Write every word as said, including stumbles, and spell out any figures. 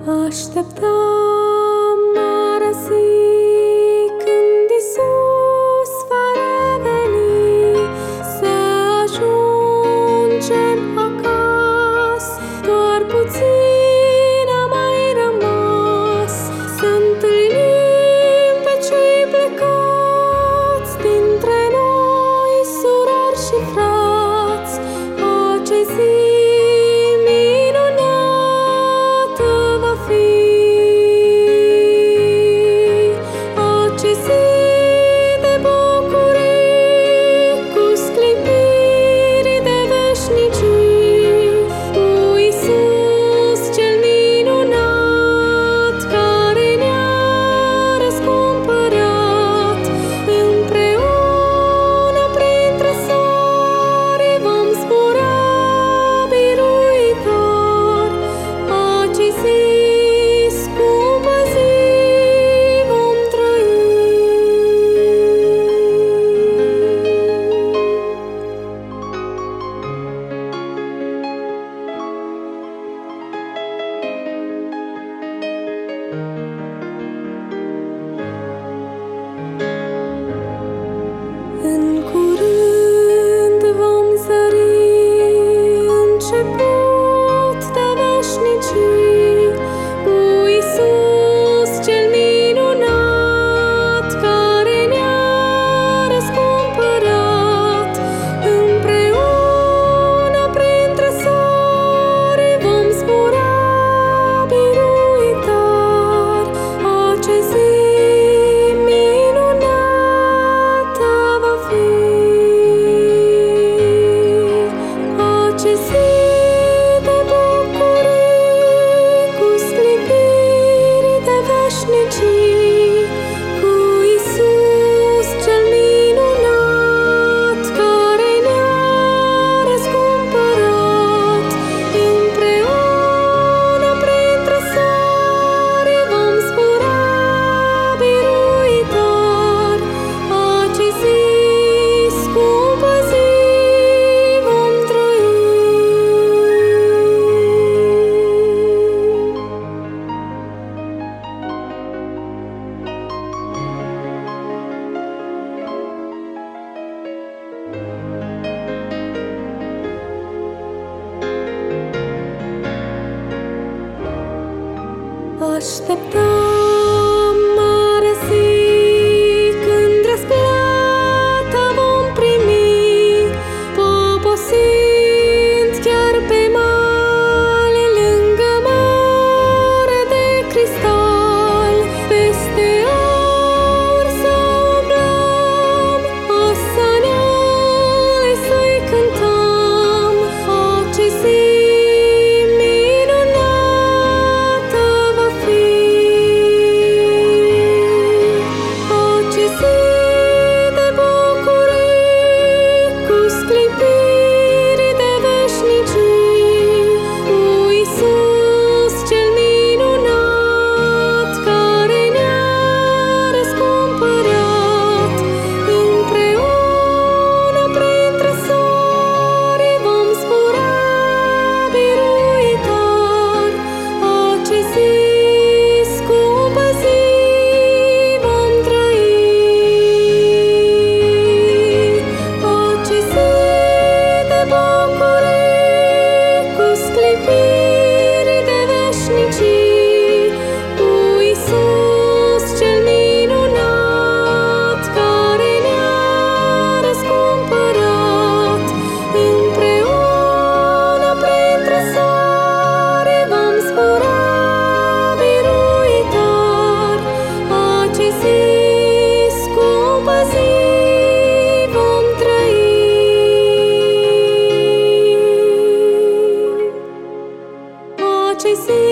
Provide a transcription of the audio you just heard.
Așteptam marea zi când Iisus va reveni, să ajungem acasă. Doar puțin a mai rămas, să întâlnim pe cei plecați dintre noi, surori și frați. Acea zi în curând vom zări început de veșnicii, cu Iisus cel minunat, care ne-a răscumpărat. Împreună printre sori vom zbura biruitor. Acea zi cu Iisus cel minunat, care ne-a răscumpărat. Împreună printre sori vom zbura biruitor. Acea zi, scumpă zi, vom trăi. Așteptam marea zi când răsplata vom primi, poposind chiar pe male lângă mare de cristal. Peste aur să umblăm, asanale să-i cântăm. Acea zi ce zi